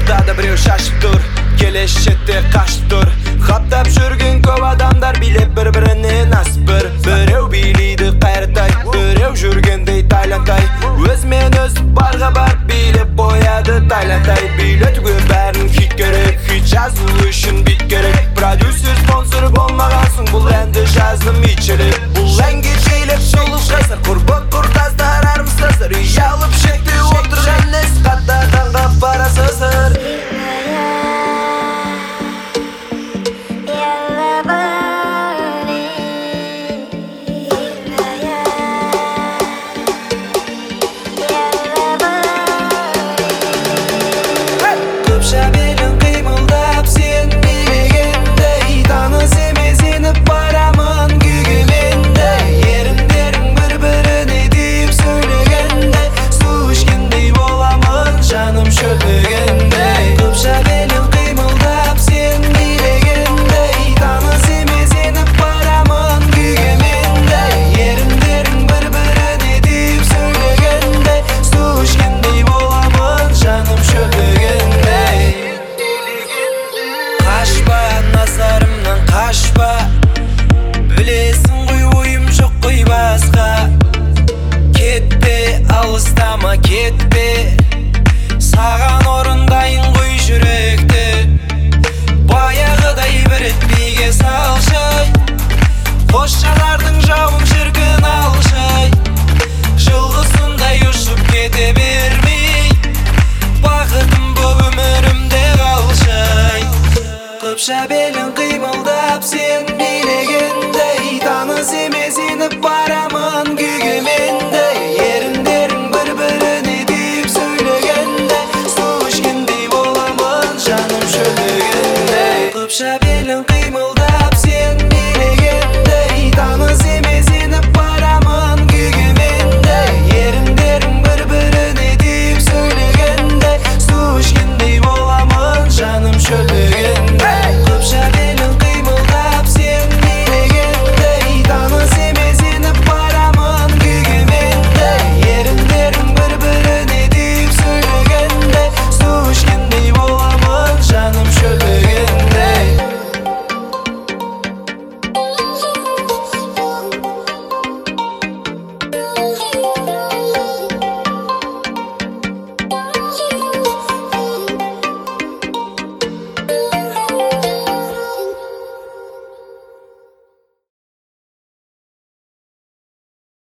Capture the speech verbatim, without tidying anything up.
ортада біреу шашып тұр, келешекте қашып тұр. Қаптап жүрген көп адамдар билеп бір-бірінен асып бір. Біреу билейді қайыртай, біреу жүргендей тайлантай. Өзімен өз барға бар билеп қояды тайлантай. Билетуге бәрін хит керек, хит жазу үшін бит керек. Продюсер спонсор болмаған соң бұл әнді жаздым итшілік. Бұл әнге жейлеп шолып жасар, құрбы құрдастар армыстасар. Ұялып шекте отырған